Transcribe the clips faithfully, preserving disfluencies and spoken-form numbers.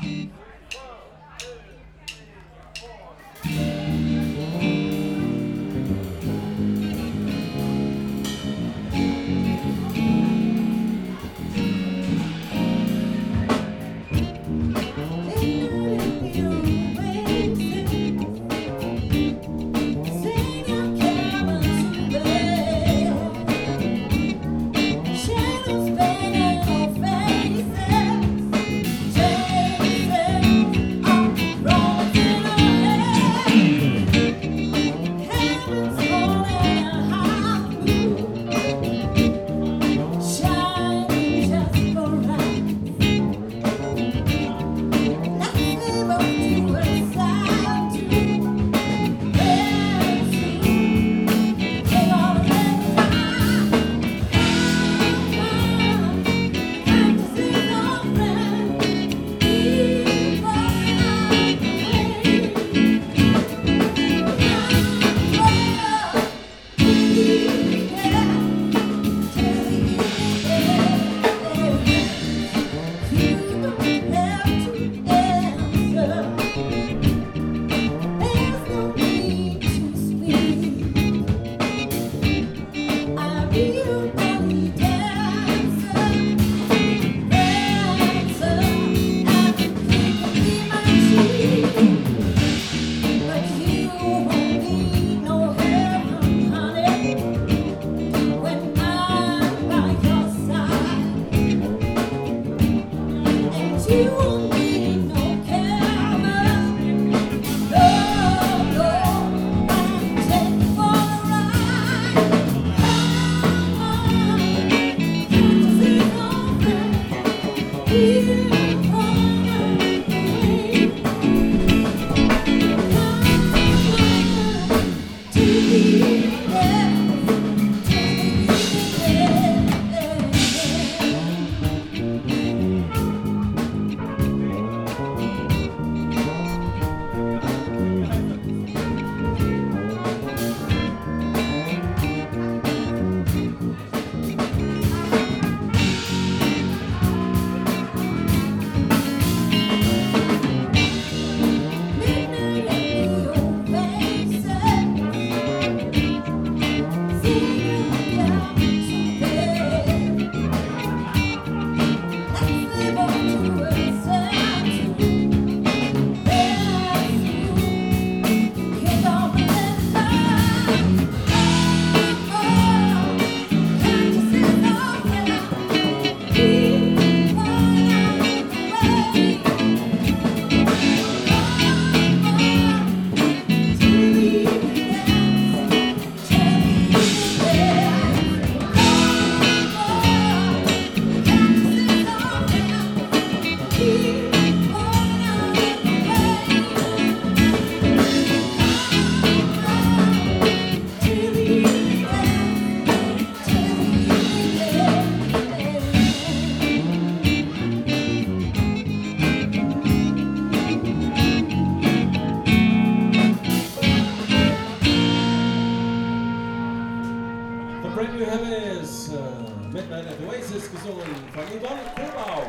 Midnight at the Oasis, gesungen von Yvonne Kobau.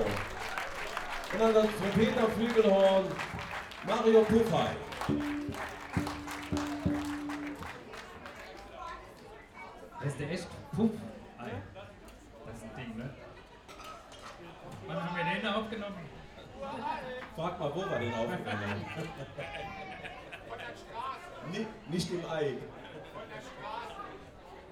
Und an der Trompete am Flügelhorn Mario Puffay. Das ist der echt Puff. Ei. Das ist ein Ding, ne? Wann haben wir den da aufgenommen? Frag mal, wo wir den aufgenommen haben. Nicht, nicht im Ei.